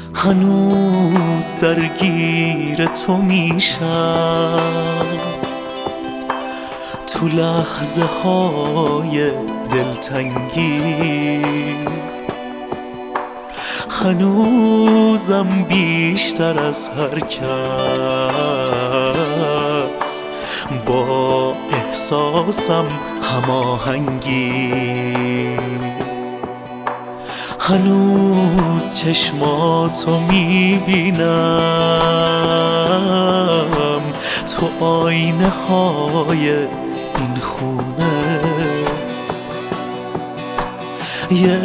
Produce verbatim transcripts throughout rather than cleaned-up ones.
هنوز درگیر تو میشم تو لحظه های دلتنگی. هنوزم بیشتر از هر کس با احساسم هماهنگی. هنوز چشماتو میبینم تو آینه های این خونه. یه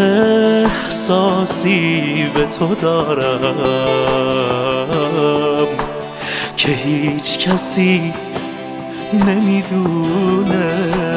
احساسی به تو دارم که هیچ کسی نمیدونه.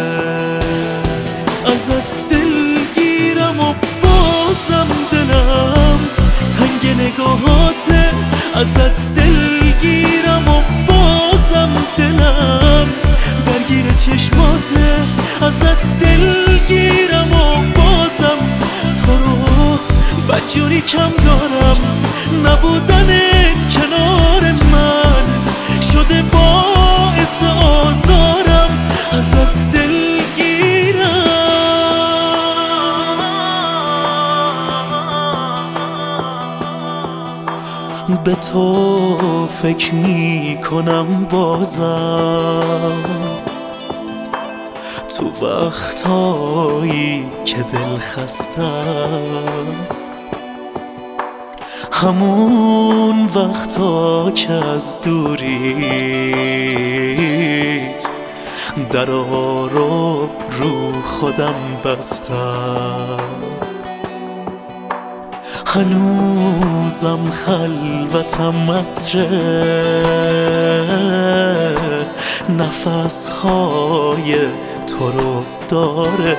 ازت دلگیرم و بازم دلم تنگ نگاهاته. ازت دلگیرم و بازم دلم درگیر چشماته. ازت دلگیرم و بازم تو رو بدجوری کم دارم. نبودنت کنار من شده باعث آزارم. ازت دلگیرم به تو فکر می کنم بازم تو وقتایی که دل خستم. همون وقتا که از دوریت درا رو رو خودم بستم. هنوزم خلوتم عطره نفس های تو رو داره.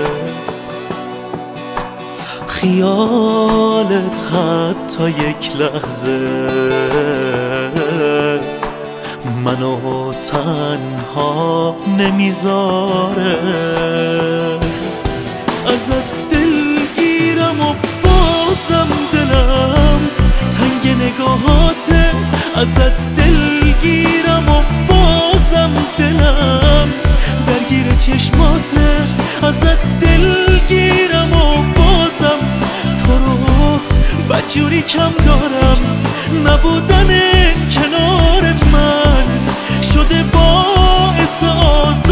خیالت حتی یک لحظه منو تنها نمیذاره. ازت دلگیرم و بازم دلم تنگ نگاهاته. ازت دلگیرم و بازم دلم درگیر چشماته. ازت دلگیرم و بازم تو رو بدجوری کم دارم. نبودنت کنار من شده باعث آزارم.